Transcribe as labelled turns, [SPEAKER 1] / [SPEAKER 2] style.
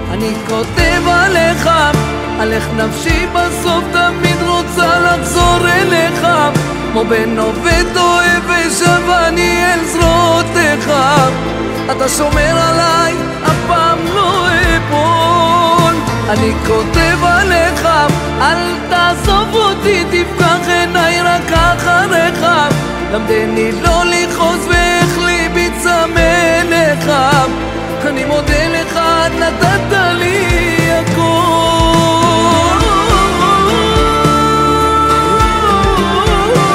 [SPEAKER 1] אני כותב עליך, על איך נפשי בסוף תמיד רוצה לחזור אליך, כמו בן עובד אוהב ושב אני אל זרועותיך. אתה שומר עליי, אף פעם לא אפול. אני כותב עליך, אל תעזוב אותי, תפקח עיניי רק אחריך, למדני לא